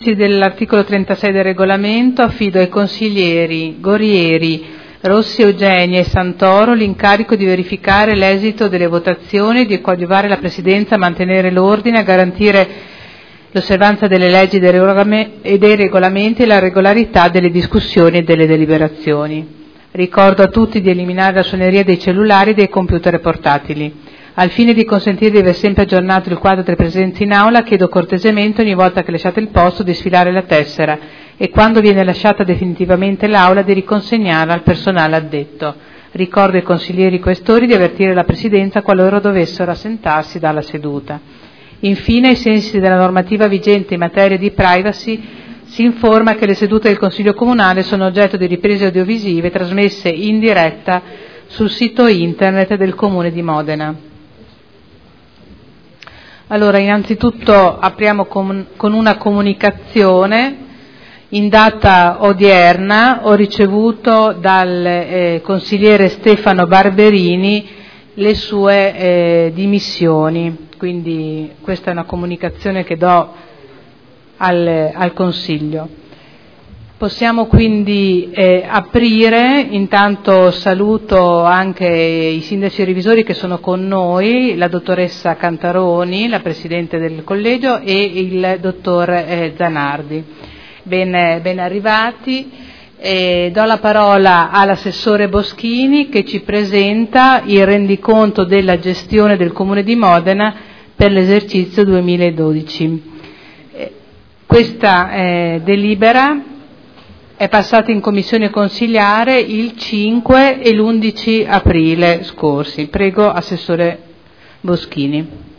Dell'articolo 36 del regolamento affido ai consiglieri Gorieri, Rossi Eugenia e Santoro l'incarico di verificare l'esito delle votazioni, di coadiuvare la Presidenza a mantenere l'ordine, a garantire l'osservanza delle leggi e dei regolamenti e la regolarità delle discussioni e delle deliberazioni. Ricordo a tutti di eliminare la suoneria dei cellulari e dei computer portatili. Al fine di consentire di aver sempre aggiornato il quadro delle presenze in aula, chiedo cortesemente ogni volta che lasciate il posto di sfilare la tessera e quando viene lasciata definitivamente l'aula di riconsegnarla al personale addetto. Ricordo ai consiglieri questori di avvertire la Presidenza qualora dovessero assentarsi dalla seduta. Infine, ai sensi della normativa vigente in materia di privacy, si informa che le sedute del Consiglio Comunale sono oggetto di riprese audiovisive trasmesse in diretta sul sito internet del Comune di Modena. Allora, innanzitutto apriamo con una comunicazione. In data odierna ho ricevuto dal consigliere Stefano Barberini le sue dimissioni, quindi questa è una comunicazione che do al Consiglio. Possiamo quindi aprire. Intanto saluto anche i sindaci e revisori che sono con noi, la dottoressa Cantaroni, la Presidente del Collegio, e il dottor Zanardi. Ben arrivati. Do la parola all'assessore Boschini che ci presenta il rendiconto della gestione del Comune di Modena per l'esercizio 2012. Questa delibera è passata in commissione consiliare il 5 e l'11 aprile scorsi. Prego, Assessore Boschini.